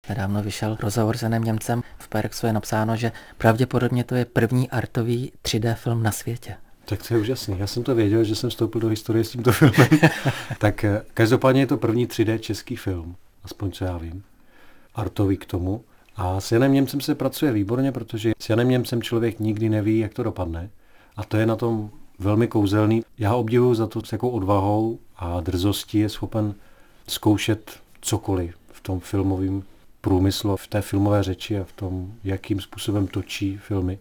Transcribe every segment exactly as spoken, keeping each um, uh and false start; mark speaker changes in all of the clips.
Speaker 1: Nedávno vyšel rozhovor s Janem Němcem. V Perexu je napsáno, že pravděpodobně to je první artový tři dé film na světě.
Speaker 2: Tak to je úžasný. Já jsem to věděl, že jsem vstoupil do historie s tímto filmem. Tak každopádně je to první tři dé český film, aspoň co já vím. Artový k tomu. A s Janem Němcem se pracuje výborně, protože s Janem Němcem člověk nikdy neví, jak to dopadne. A to je na tom velmi kouzelný. Já ho obdivuju za to, s jakou odvahou a drzostí je schopen zkoušet cokoliv v tom filmovém průmyslu, v té filmové řeči a v tom, jakým způsobem točí filmy.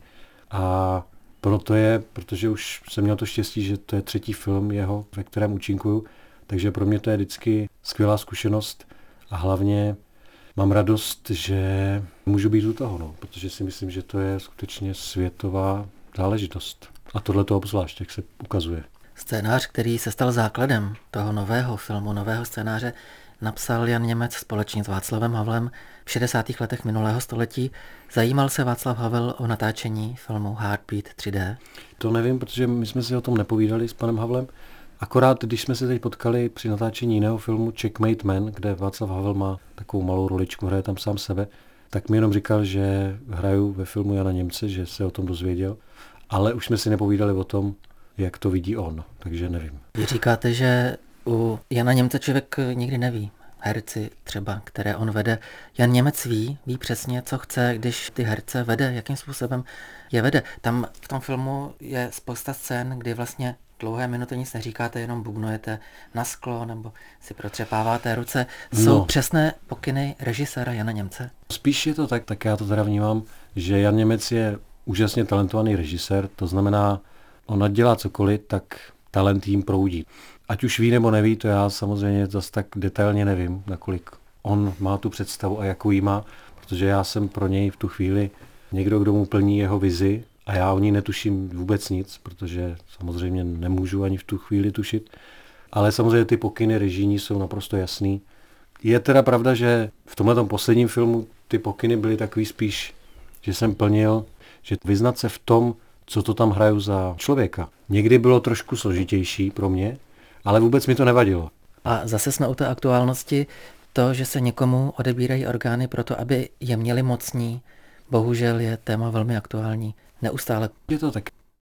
Speaker 2: A proto je, protože už jsem měl to štěstí, že to je třetí film jeho, ve kterém účinkuju, takže pro mě to je vždycky skvělá zkušenost a hlavně mám radost, že můžu být u toho, no, protože si myslím, že to je skutečně světová záležitost. A tohle to obzvlášť, jak se ukazuje.
Speaker 1: Scénář, který se stal základem toho nového filmu, nového scénáře, napsal Jan Němec společně s Václavem Havlem v šedesátých letech minulého století. Zajímal se Václav Havel o natáčení filmu Heartbeat tři dé?
Speaker 2: To nevím, protože my jsme si o tom nepovídali s panem Havlem. Akorát, když jsme se teď potkali při natáčení jiného filmu Checkmate Man, kde Václav Havel má takovou malou roličku, hraje tam sám sebe, tak mi jenom říkal, že hraju ve filmu Jana Němce, že se o tom dozvěděl, ale už jsme si nepovídali o tom, jak to vidí on, takže nevím.
Speaker 1: Vy říkáte, že u Jana Němce člověk nikdy neví. Herci třeba, které on vede. Jan Němec ví, ví přesně, co chce, když ty herce vede, jakým způsobem je vede. Tam v tom filmu je spousta scén, kdy vlastně dlouhé minuty nic neříkáte, jenom bubnujete na sklo nebo si protřepáváte ruce. Jsou
Speaker 2: no.
Speaker 1: přesné pokyny režiséra Jana Němce?
Speaker 2: Spíš je to tak, tak já to teda vnímám, že Jan Němec je úžasně talentovaný režisér, to znamená, on ať dělá cokoliv, tak talent jim proudí. Ať už ví nebo neví, to já samozřejmě zase tak detailně nevím, nakolik on má tu představu a jakou jí má, protože já jsem pro něj v tu chvíli někdo, kdo mu plní jeho vizi a já o ní netuším vůbec nic, protože samozřejmě nemůžu ani v tu chvíli tušit, ale samozřejmě ty pokyny režijní jsou naprosto jasný. Je teda pravda, že v tomhletom posledním filmu ty pokyny byly takový spíš, že jsem plnil, že vyznat se v tom, co to tam hraju za člověka. Někdy bylo trošku složitější pro mě, ale vůbec mi to nevadilo.
Speaker 1: A zase jsme u té aktuálnosti, to, že se někomu odebírají orgány proto, aby je měli mocní, bohužel je téma velmi aktuální. Neustále.
Speaker 2: Je to tak.